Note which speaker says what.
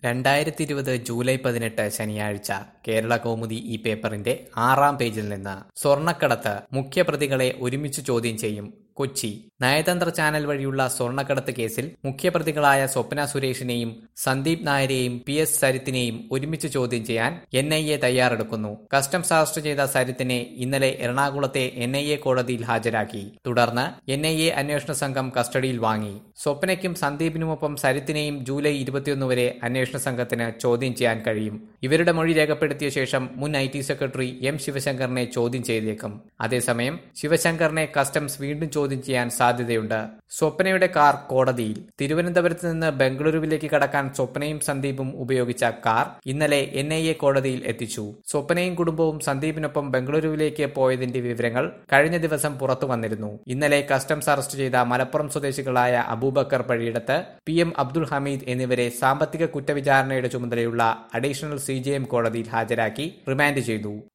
Speaker 1: 2020 July 18 ശനിയാഴ്ച കേരള കൗമുദി ഈ പേപ്പറിന്റെ 6-ാം പേജിൽ നിന്ന് സ്വർണ്ണക്കടത്ത് മുഖ്യപ്രതികളെ ഒരുമിച്ച് ചോദ്യം ചെയ്യും. കൊച്ചി നയതന്ത്ര ചാനൽ വഴിയുള്ള സ്വർണ്ണക്കടത്ത് കേസിൽ മുഖ്യപ്രതികളായ സ്വപ്ന സുരേഷിനെയും സന്ദീപ് നായരെയും PS സരിത്തിനെയും ഒരുമിച്ച് ചോദ്യം ചെയ്യാൻ NIA തയ്യാറെടുക്കുന്നു. കസ്റ്റംസ് അറസ്റ്റ് ചെയ്ത സരിത്തിനെ ഇന്നലെ എറണാകുളത്തെ NIA കോടതിയിൽ ഹാജരാക്കി. തുടർന്ന് NIA അന്വേഷണ സംഘം കസ്റ്റഡിയിൽ വാങ്ങി. സ്വപ്നയ്ക്കും സന്ദീപിനുമൊപ്പം സരിത്തിനെയും ജൂലൈ 21 വരെ അന്വേഷണ സംഘത്തിന് ചോദ്യം ചെയ്യാൻ കഴിയും. ഇവരുടെ മൊഴി രേഖപ്പെടുത്തിയ ശേഷം മുൻ IT സെക്രട്ടറി M ശിവശങ്കറിനെ ചോദ്യം ചെയ്തേക്കും. അതേസമയം ശിവശങ്കറിനെ കസ്റ്റംസ് വീണ്ടും ചോദ്യം ചെയ്യാൻ സാധ്യതയുണ്ട്. സ്വപ്നയുടെ കാർ കോടതിയിൽ. തിരുവനന്തപുരത്ത് നിന്ന് ബംഗളൂരുവിലേക്ക് കടക്കാൻ സ്വപ്നയും സന്ദീപും ഉപയോഗിച്ച കാർ ഇന്നലെ NIA കോടതിയിൽ എത്തിച്ചു. സ്വപ്നയും കുടുംബവും സന്ദീപിനൊപ്പം ബംഗളൂരുവിലേക്ക് പോയതിന്റെ വിവരങ്ങൾ കഴിഞ്ഞ ദിവസം പുറത്തു വന്നിരുന്നു. ഇന്നലെ കസ്റ്റംസ് അറസ്റ്റ് ചെയ്ത മലപ്പുറം സ്വദേശികളായ അബൂബക്കർ പഴിയിടത്ത്, PM അബ്ദുൾ ഹമീദ് എന്നിവരെ സാമ്പത്തിക കുറ്റവിചാരണയുടെ ചുമതലയുള്ള അഡീഷണൽ CJM കോടതിയിൽ ഹാജരാക്കി റിമാൻഡ് ചെയ്തു.